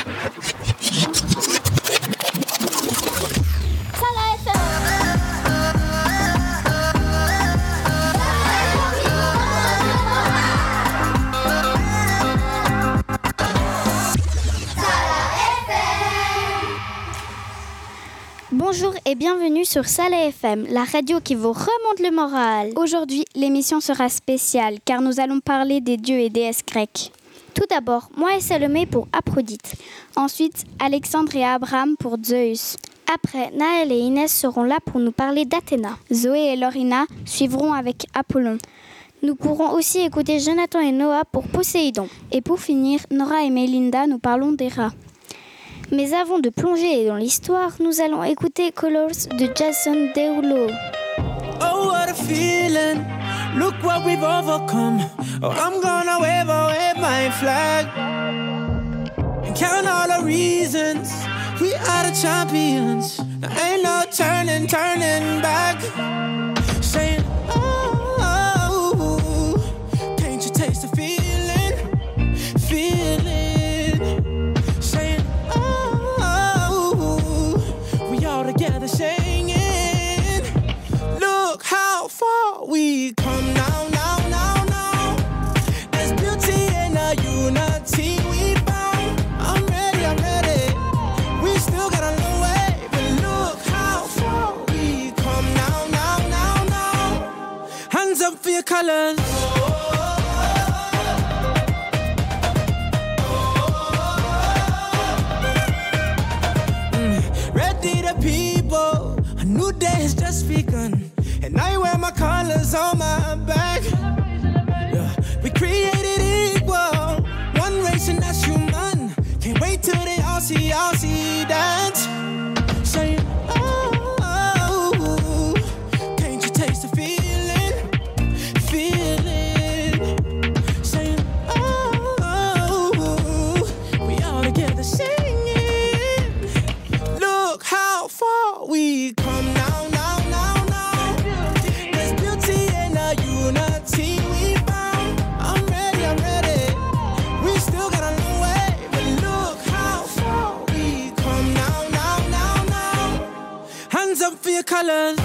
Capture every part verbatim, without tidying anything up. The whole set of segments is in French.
Bonjour et bienvenue sur Salah F M, la radio qui vous remonte le moral. Aujourd'hui, l'émission sera spéciale car nous allons parler des dieux et déesses grecs. Tout d'abord, moi et Salomé pour Aphrodite. Ensuite, Alexandre et Abraham pour Zeus. Après, Naël et Inès seront là pour nous parler d'Athéna. Zoé et Lorina suivront avec Apollon. Nous pourrons aussi écouter Jonathan et Noah pour Poséidon. Et pour finir, Nora et Melinda nous parlons des rats. Mais avant de plonger dans l'histoire, nous allons écouter Colors de Jason Derulo. Oh, what a feeling. Look what we've overcome. Oh, I'm gonna wave away my flag and count all the reasons we are the champions. There ain't no turning, turning back. Saying, oh, oh, can't you taste the feeling? Feeling. Saying, together singing, look how far we come now, now, now, now. There's beauty in the unity we found. I'm ready, I'm ready. We still got a long way, but look how far we come now, now, now, now. Hands up for your colors. Ready to people, a new day has just begun, and I wear my colors on my back. Yeah. We created equal, one race and that's human. Can't wait till they all see, all see that. Saying, oh, oh, can't you taste the feeling? Feeling. Saying, oh, oh, we all together singing. Look how far we come now, now, now, now. There's beauty in the unity we found. I'm ready, I'm ready. We still got a long way, but look how far we come now, now, now, now. Hands up for your colors.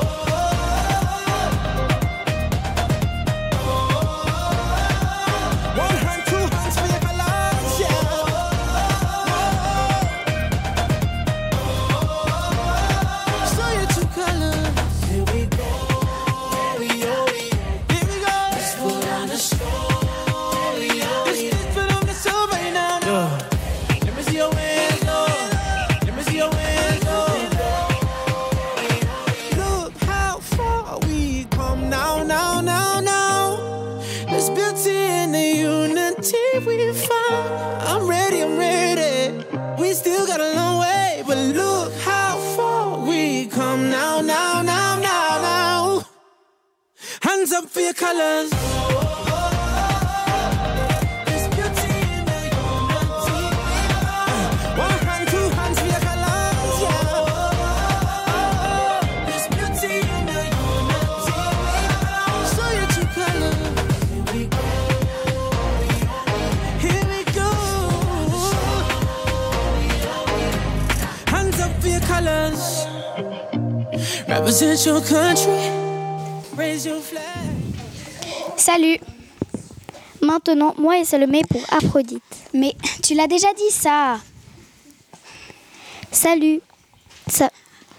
One hand, two hands for your colors, yeah. We found. I'm ready, I'm ready. We still got a long way, but look how far we come now, now, now, now, now. Hands up for your colors. There's beauty in the unity. One hand, two hands for your colors, yeah. There's beauty in the unity. Show your true colors. Here we go. Colors represent your country. Raise your flag. Salut. Maintenant, moi et Salomé pour Aphrodite. Mais tu l'as déjà dit ça. Salut. Ça...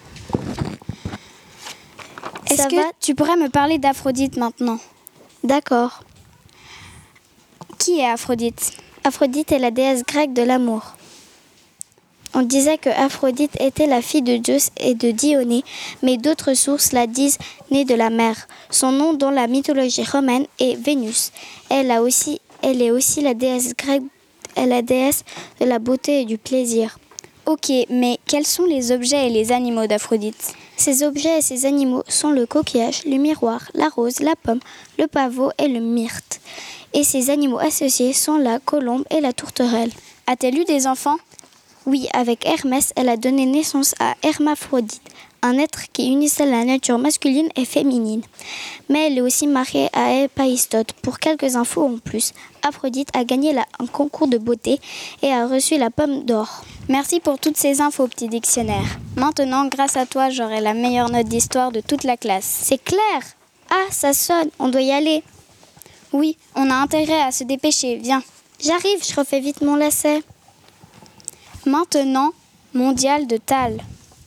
Est-ce ça que va? Tu pourrais me parler d'Aphrodite maintenant? D'accord. Qui est Aphrodite? Aphrodite est la déesse grecque de l'amour. On disait que Aphrodite était la fille de Zeus et de Dionée, mais d'autres sources la disent née de la mer. Son nom dans la mythologie romaine est Vénus. Elle, a aussi, elle est aussi la déesse grecque, la déesse de la beauté et du plaisir. Ok, mais quels sont les objets et les animaux d'Aphrodite? Ces objets et ces animaux sont le coquillage, le miroir, la rose, la pomme, le pavot et le myrte. Et ces animaux associés sont la colombe et la tourterelle. A-t-elle eu des enfants? Oui, avec Hermès, elle a donné naissance à Hermaphrodite, un être qui unissait la nature masculine et féminine. Mais elle est aussi mariée à Héphaïstote. Pour quelques infos en plus, Aphrodite a gagné la, un concours de beauté et a reçu la pomme d'or. Merci pour toutes ces infos, petit dictionnaire. Maintenant, grâce à toi, j'aurai la meilleure note d'histoire de toute la classe. C'est clair! Ah, ça sonne, on doit y aller. Oui, on a intérêt à se dépêcher, viens. J'arrive, je refais vite mon lacet. Maintenant, mondial de Tal.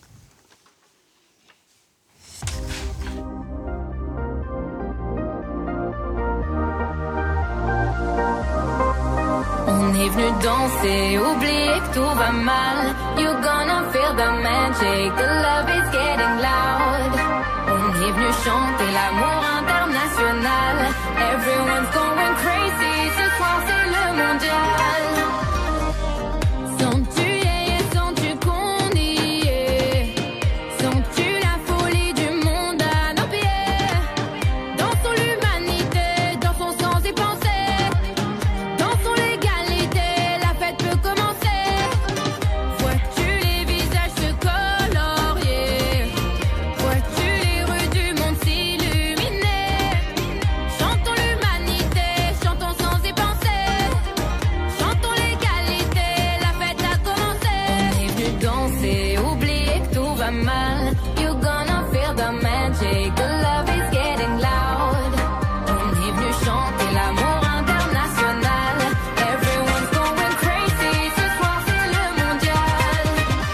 On est venu danser, oublier que tout va mal. You're gonna feel the magic, the love is getting loud. On est venu chanter l'amour international. Everyone's going crazy, ce soir c'est le mondial. Sens-tu, yeah, sens-tu qu'on y est? Sens-tu la folie du monde à nos pieds? Dansons l'humanité, dansons sans y penser. Dansons l'égalité, la fête peut commencer. Vois-tu les visages se colorier? Vois-tu les rues du monde s'illuminer? Chantons l'humanité, chantons sans y penser. Chantons l'égalité, la fête a commencé. On est venu danser, oublier que tout va mal. You're gonna feel the magic, the love is getting loud. On est venu chanter l'amour international. Everyone's going crazy, ce soir c'est le mondial.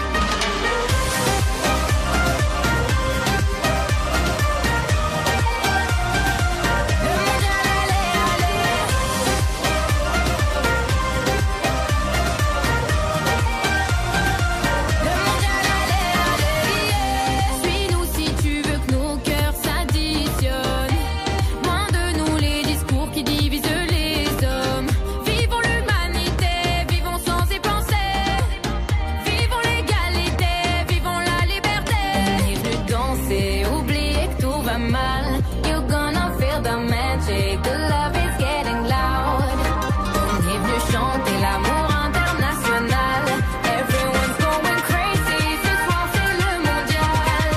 Le mondial, allez, allez. Le mondial, allez, allez. Suis-nous si tu veux que nos cœurs s'additionnent. Loin de nous les discours qui divisent les hommes. Vivons l'humanité, vivons sans y penser. Vivons l'égalité, vivons la liberté. On est venu danser, oublier que tout va mal. You're gonna feel the magic, the love is getting loud. On est venu chanter l'amour international. Everyone's going crazy, ce soir c'est le mondial.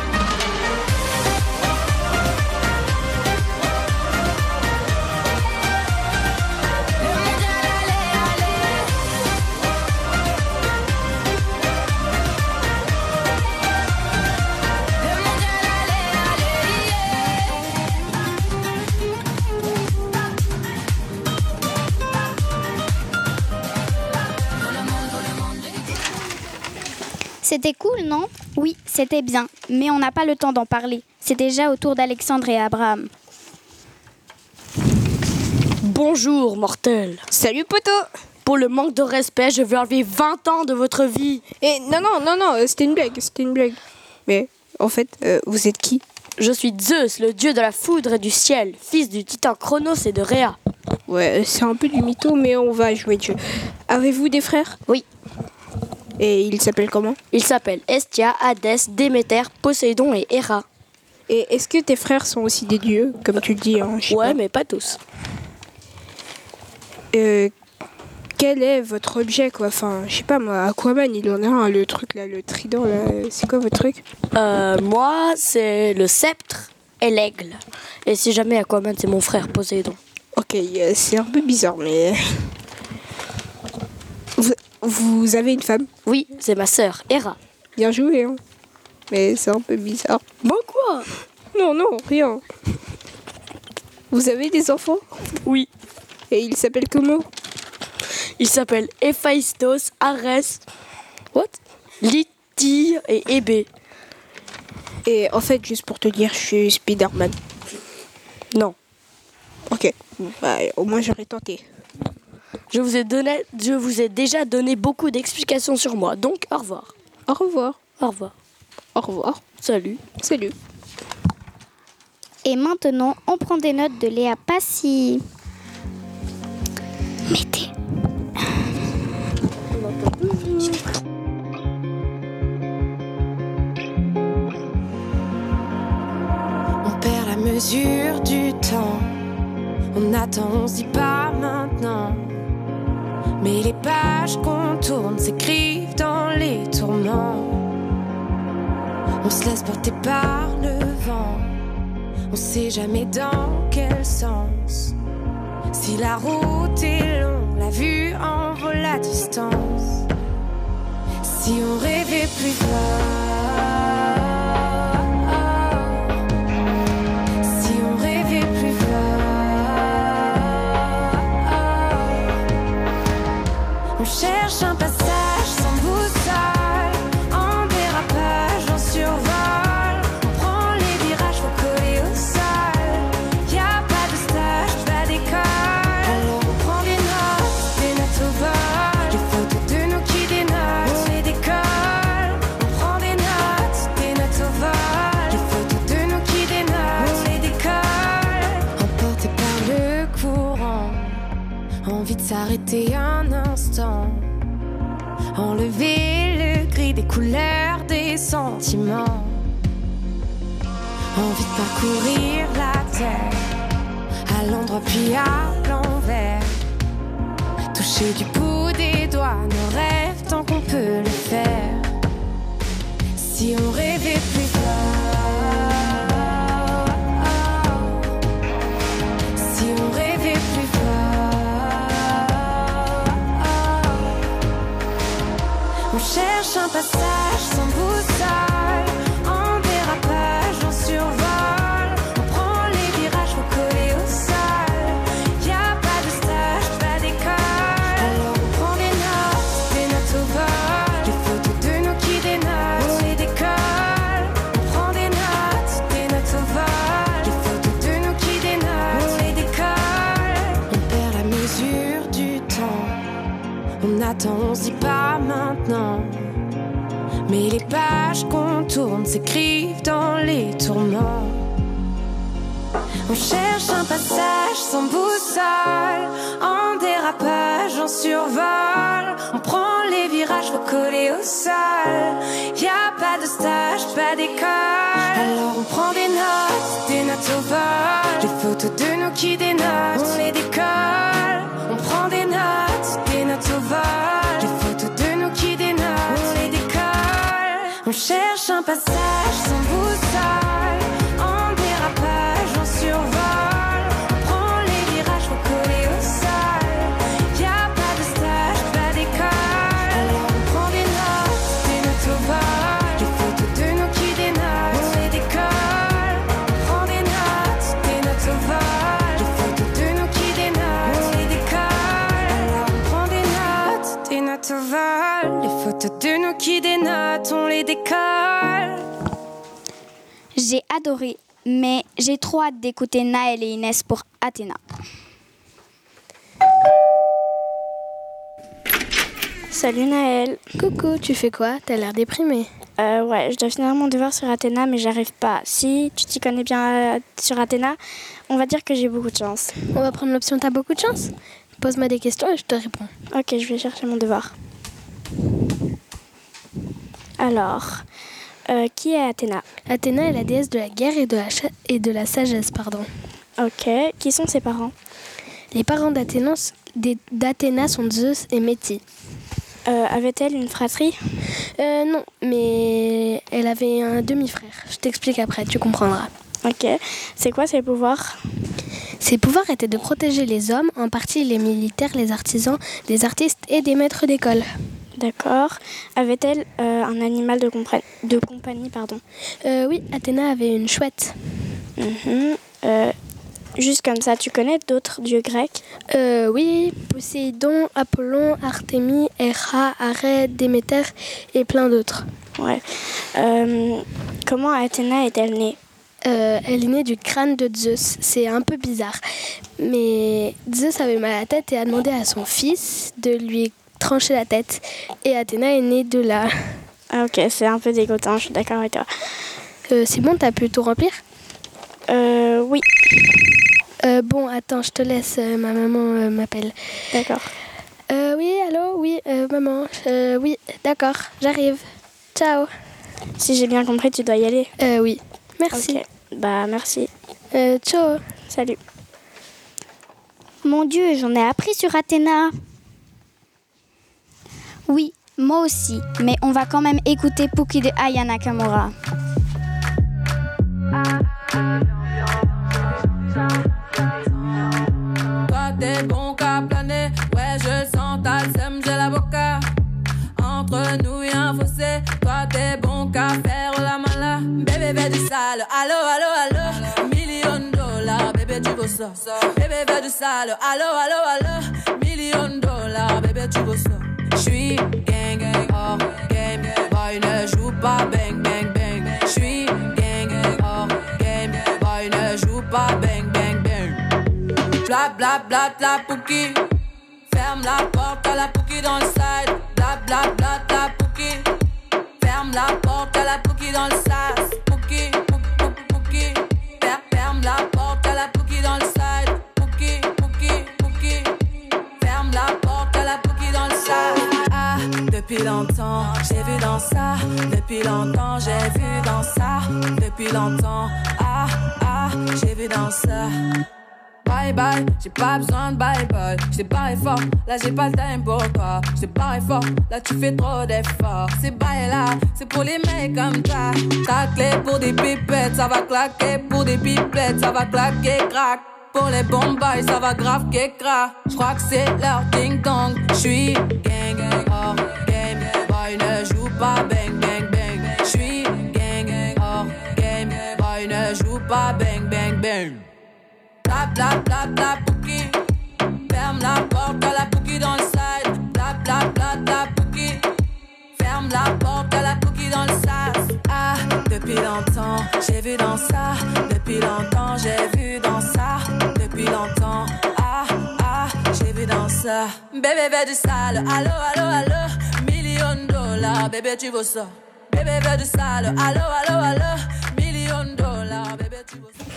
Le mondial, allez, allez. Le mondial, allez, C'était cool, non? Oui, c'était bien, mais on n'a pas le temps d'en parler. C'est déjà au tour d'Alexandre et Abraham. Bonjour, mortel. Salut poto. Pour le manque de respect, je vais enlever vingt ans de votre vie. Et non, non, non, non, euh, c'était une blague, c'était une blague. Mais en fait, euh, vous êtes qui? Je suis Zeus, le dieu de la foudre et du ciel, fils du titan Chronos et de Rhea. Ouais, c'est un peu du mytho, mais on va jouer de jeu. Avez-vous des frères? Oui. Et ils s'appellent comment? Ils s'appellent Hestia, Hadès, Déméter, Poséidon et Héra. Et est-ce que tes frères sont aussi des dieux, comme tu le dis, hein, je sais Ouais, pas. mais pas tous. Euh, quel est votre objet, quoi? Enfin, je sais pas, moi, Aquaman, il en a un, le truc, là, le trident, là. C'est quoi votre truc? Euh, moi, c'est le sceptre et l'aigle. Et si jamais Aquaman, c'est mon frère Poséidon. Ok, euh, c'est un peu bizarre, mais... Vous, vous avez une femme? Oui, c'est ma sœur, Héra. Bien joué, hein. Mais c'est un peu bizarre. Bon quoi? Non, non, rien. Vous avez des enfants? Oui. Et ils s'appellent comment? Ils s'appellent Héphaïstos, Arès, what? Lytie et Hébé. Et en fait, juste pour te dire, je suis Spider-Man. Non. Ok, bah, au moins j'aurais tenté. Je vous ai donné, je vous ai déjà donné beaucoup d'explications sur moi, donc au revoir. Au revoir. Au revoir. Au revoir. Salut. Salut. Et maintenant, on prend des notes de Léa Passy. Mettez. On perd la mesure du temps. On attend, on se dit pas maintenant. Mais les pages qu'on tourne s'écrivent dans les tourments. On se laisse porter par le vent. On sait jamais dans quel sens. Si la route est longue, la vue en vaut la distance. Si on rêvait plus fort, si on rêvait plus fort, on cherche un passage sans boussole, en dérapage, en survol. On prend les virages, faut coller au sol. Y a pas de stage, pas d'école. Alors on prend des notes, des notes au vol. Les photos de nous qui dénotent, on les décolle. On prend des notes, des notes au vol. Les photos de nous qui dénotent, on les décolle. Emporté par le courant, envie de s'arrêter un instant. Enlever le gris des couleurs, des sentiments. Envie de parcourir la terre, à l'endroit puis à l'envers. Toucher du bout des doigts nos rêves tant qu'on peut le faire. Si on rêvait plus fort, si on rêvait plus fort, on cherche un passage sans boussole, en dérapage, en survol. On prend les virages, faut coller au sol. Y a pas de stage, pas d'école. Alors on prend des notes, des notes au vol. Les photos de nous qui dénotent, on les décolle. On prend des notes, des notes au vol. Les photos de nous qui dénotent, on les décolle. On perd la mesure du temps. On attend, on se dit pas maintenant. Mais les pages qu'on tourne s'écrivent dans les tourments. On cherche un passage sans boussole, en dérapage, en survol. On prend les virages, faut coller au sol. Y a pas de stage, pas d'école. Alors on prend des notes, des notes au vol. Les photos de nous qui dénotent, on les décolle. On prend des notes, des notes au vol. Les photos de nous qui dénotent, on les décolle. On cherche un passage sans boussole, en dérapage, en survol. On prend les virages, faut coller au sol. Y a pas de stage, pas d'école. Alors on prend des notes, des notes au vol. Les photos de nous qui dénotent, on les décolle. On prend des notes, des notes au vol. Les photos de nous qui dénotent, on les décolle. Alors on prend des notes, des notes au vol. Les photos de nous qui dénotent, on les décolle. J'ai adoré, mais j'ai trop hâte d'écouter Naël et Inès pour Athéna. Salut Naël. Coucou, tu fais quoi? T'as l'air déprimée. Euh, ouais, je dois finir mon devoir sur Athéna, mais j'arrive pas. Si tu t'y connais bien euh, sur Athéna, on va dire que j'ai beaucoup de chance. On va prendre l'option t'as beaucoup de chance. Pose-moi des questions et je te réponds. Ok, je vais chercher mon devoir. Alors, euh, qui est Athéna? Athéna est la déesse de la guerre et de la, cha- et de la sagesse, pardon. Ok, qui sont ses parents? Les parents d'Athéna, des- d'Athéna sont Zeus et Métis. Euh, avait-elle une fratrie? Euh, non, mais elle avait un demi-frère. Je t'explique après, tu comprendras. Ok, c'est quoi ses pouvoirs? Ses pouvoirs étaient de protéger les hommes, en partie les militaires, les artisans, les artistes et des maîtres d'école. D'accord. Avait-elle euh, un animal de, compra- de compagnie, pardon? Euh, oui, Athéna avait une chouette. Mhm. Euh, juste comme ça, tu connais d'autres dieux grecs? Euh, oui, Poséidon, Apollon, Artémis, Héra, Arès, Déméter et plein d'autres. Ouais. Euh, comment Athéna est-elle née? Euh, elle est née du crâne de Zeus. C'est un peu bizarre. Mais Zeus avait mal à la tête et a demandé à son fils de lui trancher la tête. Et Athéna est née de là. Ah ok, c'est un peu dégoûtant, je suis d'accord avec toi. Euh, c'est bon, t'as pu tout remplir? Euh, oui. Euh, bon, attends, je te laisse. euh, ma maman euh, m'appelle. D'accord. Euh, oui, allô? Oui, euh, maman. Euh, oui, d'accord, j'arrive. Ciao. Si j'ai bien compris, tu dois y aller. Euh, oui, merci. Ok. Bah merci. Euh, ciao. Salut. Mon Dieu, j'en ai appris sur Athéna. Oui, moi aussi, mais on va quand même écouter Pookie de Aya Nakamura. entre nous y a un fossé. Toi t'es bon qu'à faire la mala. Bébé veut du sale, allo allo allo. Million de dollars, bébé tu veux ça. Bébé veut du sale, allo allo allo. Million de dollars, bébé tu veux ça. J'suis gang gang hors game, boy ne joue pas bang bang bang. J'suis gang gang hors game, boy ne joue pas bang bang bang. Bla bla bla bla pouki. Ferme la porte à la pouki dans le side. Bla bla bla bla pouki. Ferme la porte à la pouki dans le sas. Pouki, pouki, pouki. Ferme la porte à la pouki dans le side. Pouki, pouki, pouki. Ferme la porte à la pouki dans le sas. Ah, depuis longtemps, j'ai vu dans ça. Depuis longtemps, j'ai vu dans ça. Depuis longtemps, ah, ah, j'ai vu dans ça. Bye bye, j'ai pas besoin de bye bye. J't'ai paré fort, là j'ai pas le time pour toi. J't'ai paré fort, là tu fais trop d'efforts. C'est bye là, c'est pour les mecs comme ça. Ta clé pour des pipettes, ça va claquer. Pour des pipettes, ça va claquer, crack. Pour les bombes, ça va grave qu'écra. J'crois que c'est leur ding dong. J'suis gang gang hors game, boy ne joue pas bang bang bang. J'suis gang gang hors game, boy ne joue pas bang bang bang. Bla bla bla bla pouki. Ferme la porte à la pouki dans le side. Bla bla bla bla pouki. Ferme la porte à la pouki dans le sas. Ah, depuis longtemps, j'ai vu dans ça. Depuis longtemps, j'ai vu dans ça. Depuis longtemps, ah, ah, j'ai vu dans ça. Bébé veut du sale, allo, allo, allo. Million de dollars, bébé tu veux ça. Bébé veut du sale, allo, allo, allo. Million de dollars, bébé tu veux ça.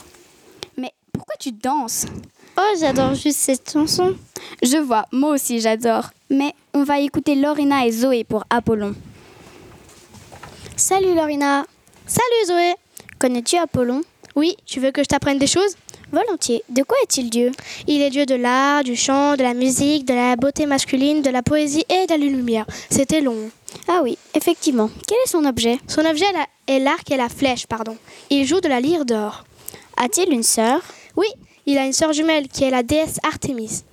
Pourquoi tu danses? Oh, j'adore juste cette chanson. Je vois, moi aussi j'adore. Mais on va écouter Lorina et Zoé pour Apollon. Salut Lorina. Salut Zoé. Connais-tu Apollon? Oui, tu veux que je t'apprenne des choses? Volontiers. De quoi est-il dieu? Il est dieu de l'art, du chant, de la musique, de la beauté masculine, de la poésie et de la lumière. C'était long. Ah oui, effectivement. Quel est son objet? Son objet est l'arc et la flèche, pardon. Il joue de la lyre d'or. A-t-il une sœur? Oui, il a une sœur jumelle qui est la déesse Artémis.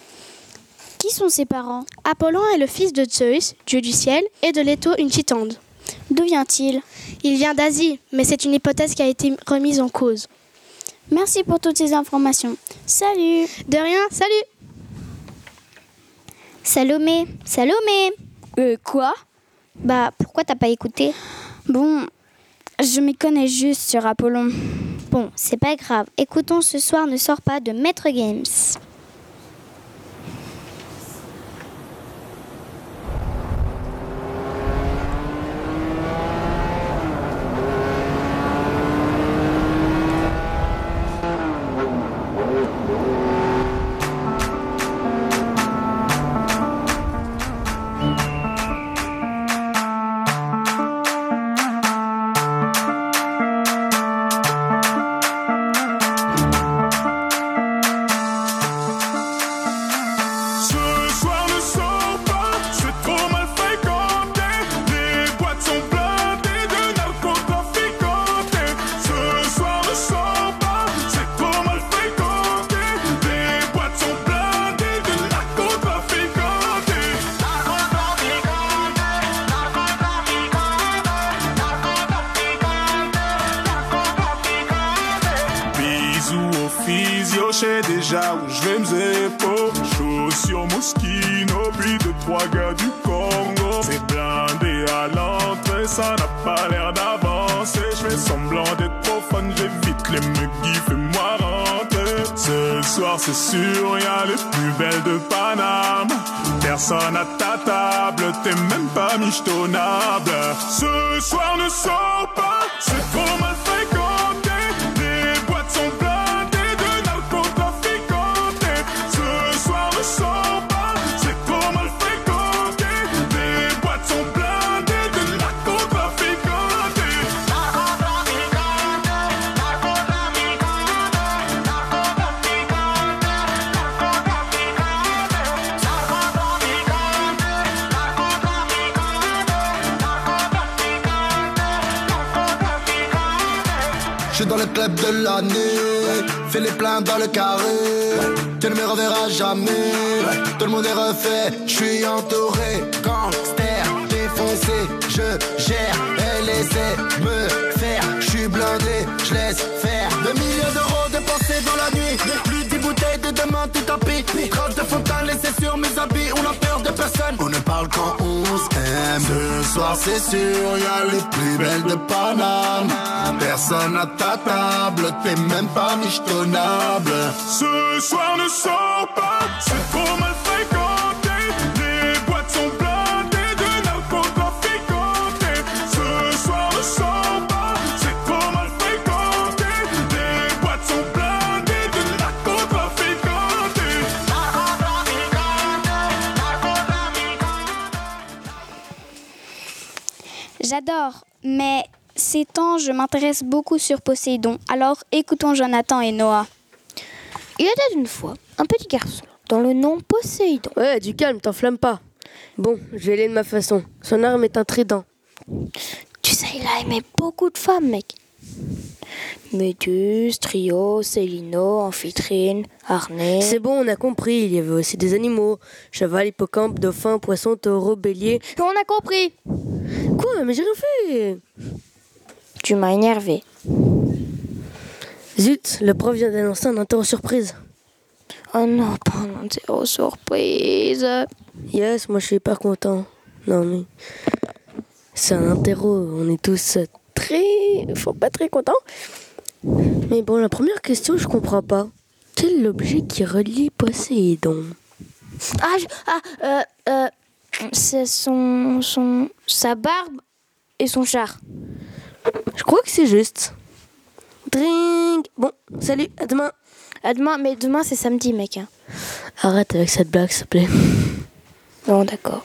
Qui sont ses parents? Apollon est le fils de Zeus, dieu du ciel, et de Leto, une Chitande. D'où vient-il? Il vient d'Asie, mais c'est une hypothèse qui a été remise en cause. Merci pour toutes ces informations. Salut. De rien, salut. Salomé. Salomé. Euh, quoi? Bah, pourquoi t'as pas écouté? Bon, je m'y connais juste sur Apollon. Bon, c'est pas grave. Écoutons Ce soir ne sort pas de Maître Games. physio, j'sais déjà où j'vais m'zépo. Chaussures Moschino, puis deux, trois gars du Congo. C'est blindé à l'entrée, ça n'a pas l'air d'avancer. J'fais semblant d'être profane, j'évite les muggy, fais-moi rentrer. Ce soir c'est sûr, y'a les plus belles de Paname. Personne à ta table, t'es même pas michetonnable. Ce soir ne sors pas, c'est trop mal fréquenté. Les boîtes sont blindées de narcotrafiquantes. Ce soir ne sors pas, c'est trop mal fréquenté. Les boîtes sont blindées de narcotrafiquantes. Narcotrafiquantes, narcotrafiquantes, narcotrafiquantes, Je suis dans le club de l'année, fais les pleins dans le carré, tu ne me reverras jamais, tout le monde est refait, je suis entouré, gangster, je gère. Elle essaie de me faire, je suis blindé, je laisse faire. Des milliers d'euros dépensés dans la nuit, plus dix bouteilles de demain tout tapis. Traces de fontaine laissées sur mes habits, on a peur de personne. On ne parle quand on s'aime. Ce soir c'est sûr, y'a les plus belles de Paname. Personne à ta table, t'es même pas michetonnable. Ce soir ne sors pas, c'est trop mal fréquenté. Les boîtes sont blindées de narcotrafiquantés. Ce soir ne sors pas, c'est trop mal fréquenté. Les boîtes sont blindées de narcotrafiquantés. J'adore, mais ces temps, je m'intéresse beaucoup sur Poséidon. Alors écoutons Jonathan et Noah. Il était une fois un petit garçon dont le nom Poséidon. Ouais, du calme, t'enflamme pas. Bon, je vais aller de ma façon. Son arme est un trident. Tu sais, il a aimé beaucoup de femmes, mec. Méduse, Trio, Célino, Amphitrine, Arnée... C'est bon, on a compris. Il y avait aussi des animaux. Cheval, hippocampe, dauphin, poisson, taureau, bélier. On a compris. Quoi? Mais j'ai rien fait. Tu m'as énervé. Zut, le prof vient d'annoncer un interro surprise. Oh non, pas un interro surprise. Yes, moi je suis hyper content. Non mais... C'est un interro, on est tous très... Faut pas très contents. Mais bon, la première question, je comprends pas. Quel est l'objet qui relie Poséidon? Ah, je, ah euh, euh, c'est son, son... sa barbe et son char. Je crois que c'est juste. Drink. Bon, salut, à demain. À demain, mais demain c'est samedi, mec. Arrête avec cette blague, s'il te plaît. Bon, d'accord.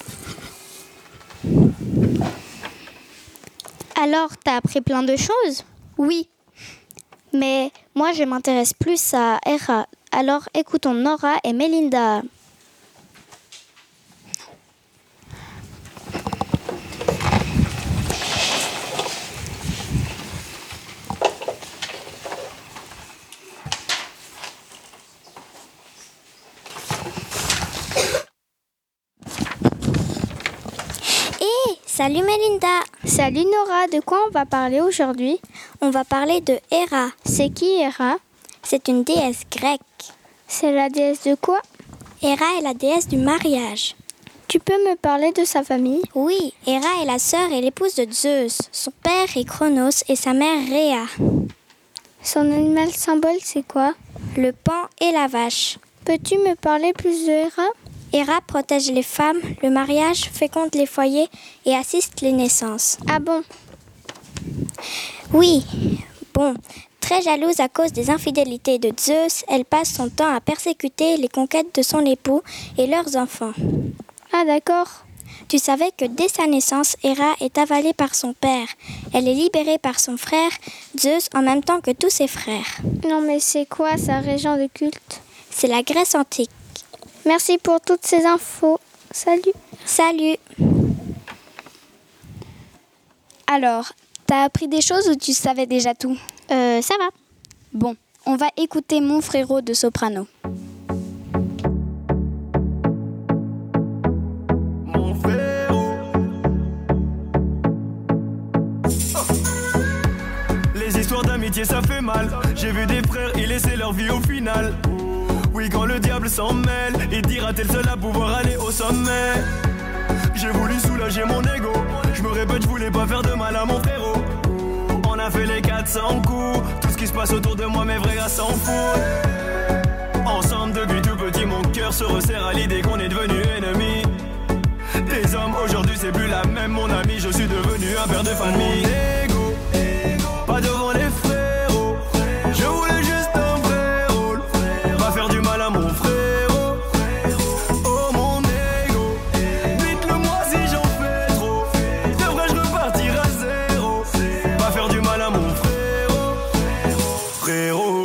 Alors, t'as appris plein de choses? Oui. Mais moi, je m'intéresse plus à Hera. Alors, écoutons Nora et Melinda. Salut Melinda. Salut Nora, de quoi on va parler aujourd'hui? On va parler de Hera. C'est qui Hera? C'est une déesse grecque. C'est la déesse de quoi? Hera est la déesse du mariage. Tu peux me parler de sa famille? Oui, Hera est la sœur et l'épouse de Zeus. Son père est Cronos et sa mère Rhea. Son animal symbole c'est quoi? Le paon et la vache. Peux-tu me parler plus de Hera? Hera protège les femmes, le mariage, féconde les foyers et assiste les naissances. Ah bon? Oui. Bon, très jalouse à cause des infidélités de Zeus, elle passe son temps à persécuter les conquêtes de son époux et leurs enfants. Ah d'accord. Tu savais que dès sa naissance, Hera est avalée par son père. Elle est libérée par son frère, Zeus, en même temps que tous ses frères. Non mais c'est quoi sa région de culte? C'est la Grèce antique. Merci pour toutes ces infos. Salut. Salut. Alors, t'as appris des choses ou tu savais déjà tout? Euh, ça va. Bon, on va écouter Mon frérot de soprano. Mon frérot. Les histoires d'amitié ça fait mal. J'ai vu des frères y laisser leur vie au final. Oui, quand le diable s'en mêle, il dira t'es le seul à pouvoir aller au sommet. J'ai voulu soulager mon ego. Je me répète, je voulais pas faire de mal à mon frérot. On a fait les quatre cents coups. Tout ce qui se passe autour de moi, mes vrais gars s'en foutent. Ensemble depuis tout petit, mon cœur se resserre à l'idée qu'on est devenus ennemis. Des hommes, aujourd'hui c'est plus la même, mon ami. Je suis devenu un père de famille. Ego, pas devant les frérots. Je voulais juste un vrai rôle. Pas faire du mal à mon frérot. Oh mon ego, dites-le moi si j'en fais trop. Devrais-je repartir à zéro? Pas faire du mal à mon frérot. Frérot.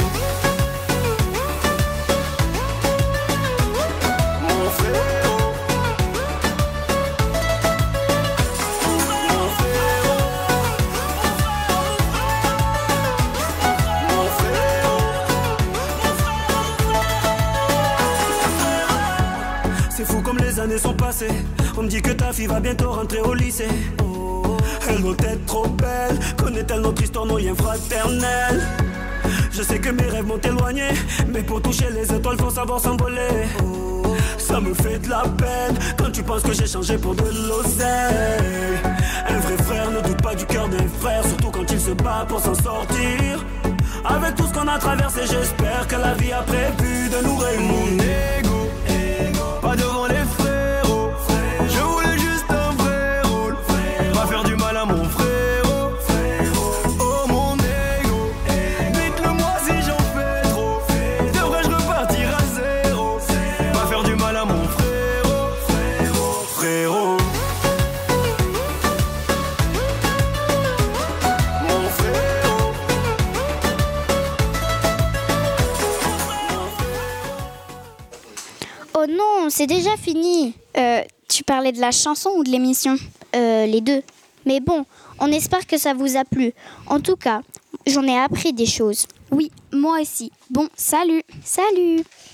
Mon frérot. Mon frérot. Mon frérot. C'est fou comme les années sont passées. On me dit que ta fille va bientôt rentrer au lycée. Elle doit être trop belle. Connaît-elle notre histoire, nos liens fraternels? Je sais que mes rêves m'ont éloigné, mais pour toucher les étoiles, faut savoir s'envoler. Ça me fait de la peine quand tu penses que j'ai changé pour de l'oseille. Un vrai frère ne doute pas du cœur d'un frère, surtout quand il se bat pour s'en sortir. Avec tout ce qu'on a traversé, j'espère que la vie a prévu de nous réunir. Mon ego, ego, pas devant les frérots. Je voulais juste un vrai rôle, pas faire du mal à mon frérot. Oh mon ego, dites-le moi si j'en fais trop. Devrais-je repartir à zéro, pas faire du mal à mon frérot, frérot. Mon frérot. Oh non, c'est déjà fini. Euh, tu parlais de la chanson ou de l'émission? Euh, les deux. Mais bon, on espère que ça vous a plu. En tout cas, j'en ai appris des choses. Oui, moi aussi. Bon, salut. Salut!